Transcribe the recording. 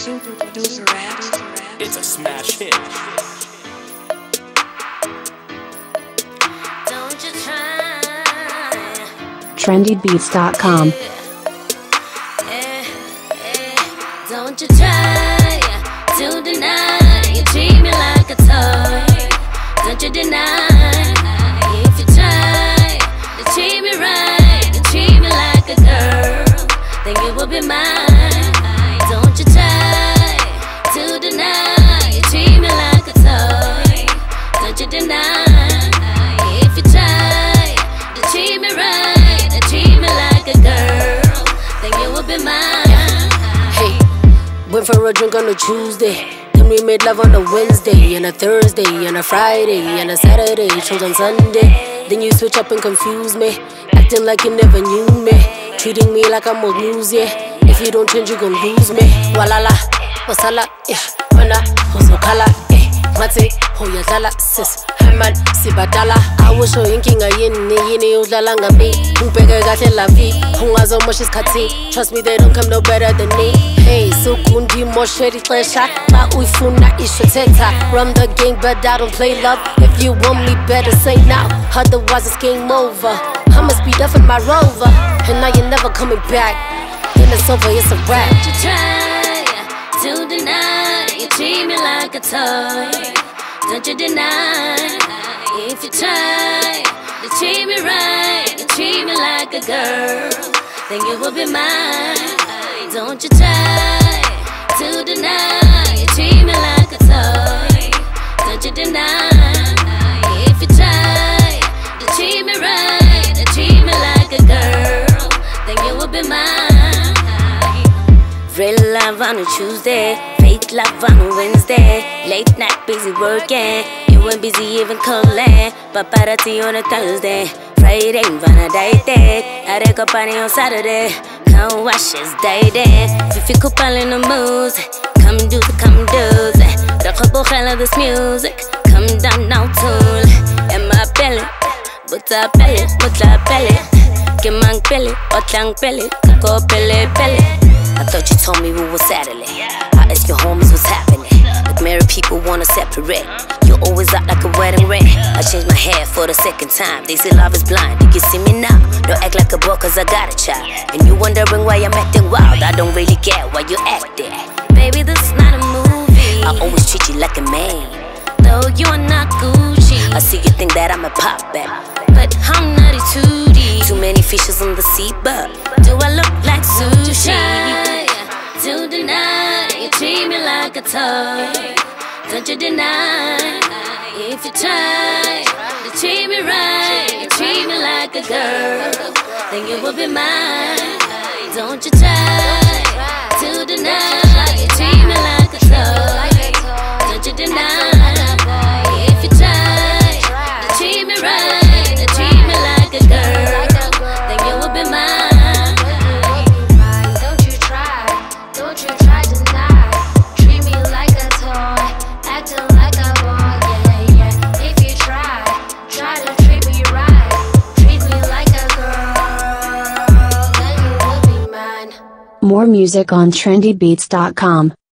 It's a smash hit. Don't you try. trendybeats.com. Don't you try to deny. You treat me like a toy. Don't you deny. If you try to treat me right, you treat me like a girl, then you will be mine. Don't you try to deny. You treat me like a toy. Don't you deny. If you try to treat me right, and treat me like a girl, then you will be mine. Hey, went for a drink on a Tuesday. Then we made love on a Wednesday, and a Thursday, and a Friday, and a Saturday, chose on Sunday. Then you switch up and confuse me, acting like you never knew me, treating me like I'm old news, yeah. If you don't change, you gon' lose me. Walala, wasala, yeah, wana, hozokala, eh. Mate, hoyadala, sis, Herman, sibadala. I was showing king a yini udlala ngami. Umpeke kahle la vi, ungazo mosh iskhathi. Trust me, they don't come no better than me. Hey, so kundi moshe ixesha, ba uyifuna ishothetha. Run the game, but I don't play love. If you want me, better say now. Otherwise it's game over. I'ma speed up in my Rover, and now you're never coming back. Then it's over, it's a wrap. Don't you try to deny. You treat me like a toy. Don't you deny. If you try to treat me right, you treat me like a girl, then you will be mine. Don't you try to deny. You treat me like a toy. Don't you deny. If you try to treat me right, and treat me like a girl, then you will be mine. Real love on a Tuesday, fake love on a Wednesday. Late night busy working, you ain't busy even calling. Paparazzi on a Thursday, Friday vanadated. Areko party on Saturday, come watch us dating. Fifi kupal in the mood, come do. Rako bochela this music, come down now tune. And my belly, buta belly. Kimang belly, otlang belly, kako belly. I thought you told me we were Saturday. I asked your homies what's happening. Like married people wanna separate. You always act like a wedding ring. I changed my hair for the second time. They say love is blind, you can see me now. Don't act like a boy cause I got a child. And you wondering why I'm acting wild. I don't really care why you acting. Baby, this is not a movie. I always treat you like a man, though you are not Gucci. I see you think that I'm a pop back, but I'm not a 2D. Too many fishes in the sea, but do I look like sushi? To deny, you treat me like a toy. Don't you deny. If you try to treat me right, you treat me like a girl, then you will be mine. Don't you try to deny. You treat me like a toy. Don't you deny. If you try to treat me right, and treat me like a girl, then you will be mine. More music on trendybeats.com.